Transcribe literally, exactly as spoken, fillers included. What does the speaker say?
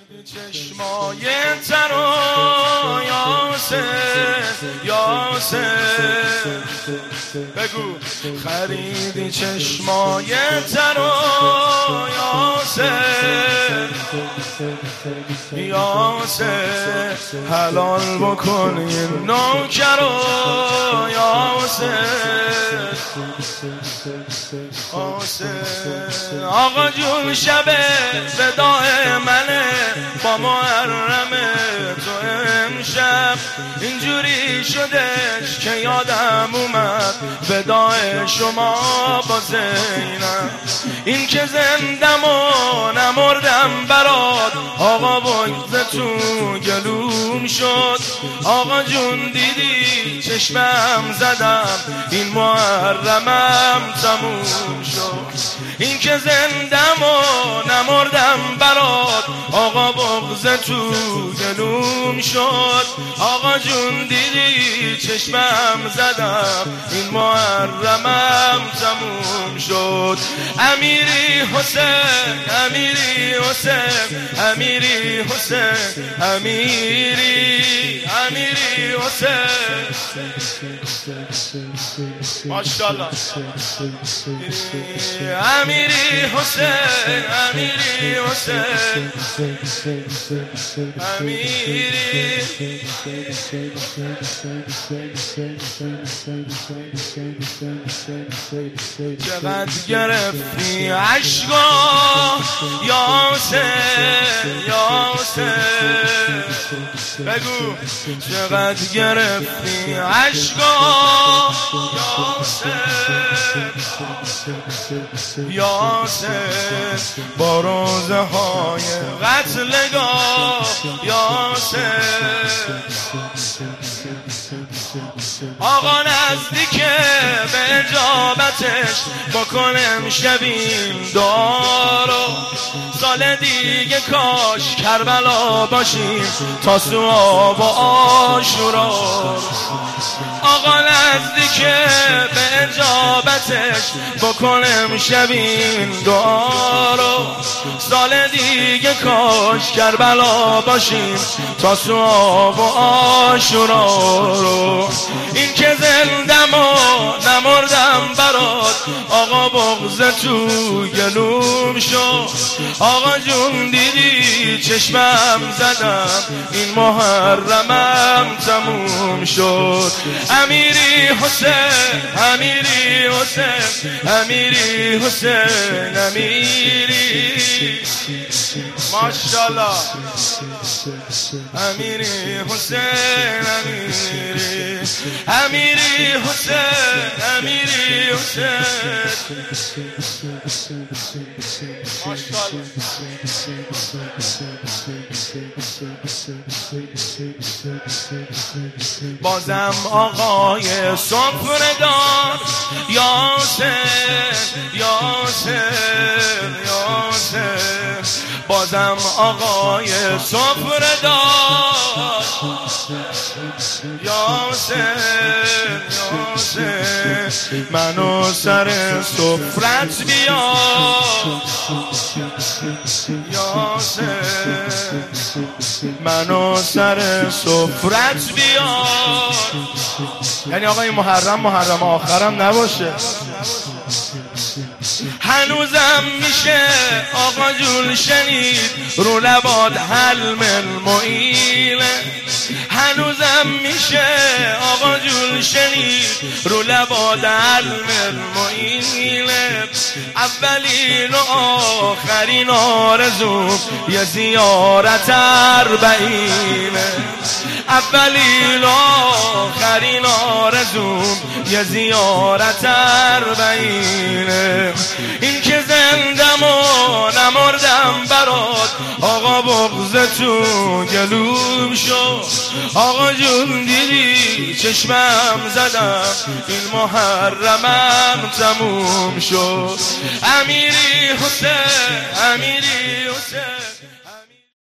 چشمای تر و یاسر یاسر بگو خریدی چشمای تر و یاسر یاسر حلال بکن این نوکر و یاسر یاسر آقا جون شب وداع منه با محرم تو امشب اینجوری شدش که یادم اومد وداع شما با زینب این که زندم و نمردم برات آقا بگذ تو گلوم شد آقا جون دیدی چشمم زدم این محرمم تموم شد این که زندم و نمردم برات آقا بغض تو گلوم شد آقا جون دیدی چشمم زدم این محرمم تموم شد امیری حسین امیری حسین امیری حسین امیری امیری حسین ماشاءالله امیری حسین امیری حسین امیری چقدر گرفتی عشقا یاسر یاسر بگو چقدر گرفتی عشقا یاسر یاسر با روزه های قتلگاه یاسر آقا نزدیکه به اجابتش بکنم شبیم دارو سال دیگه کاش کربلا باشیم تا سواب و عاشورا آقا نزدیکه به اجابتش بکنم شبیم دارو سال دیگه کاش کربلا باشیم تا سواب و عاشورا این که زندم و نمردم برات آقا بغض تو گلوم شد آقا جون دیدی چشمم زدم این محرمم تموم شد امیری حسین امیری حسین امیری حسین امیری ماشاءالله امیری حسین امیری امیری حسین امیری حسین ماشاءالله بازم آقای سفره‌دار یاسر یاسر یاسر بازم آقای سفره‌دار یاسر یاسر منو سر سفرت بیار یاسر منو سر سفرت بیار یعنی آقای محرم محرم آخرم نباشه هنوزم میشه آقا جون شنید رو لباد حلم المعیله هنوزم میشه آقا جون شنید رو لباد حلم المعیله اولین و آخرین آرزوم یه زیارت اربعینه اولین و آخرین آرزوم یه زیارت اربعینه این که زندم و نمردم برات آقا بغض تو گلوم شد آقا جون دیدی چشمم زدم این محرمم تموم شد امیری حسین امیری حسین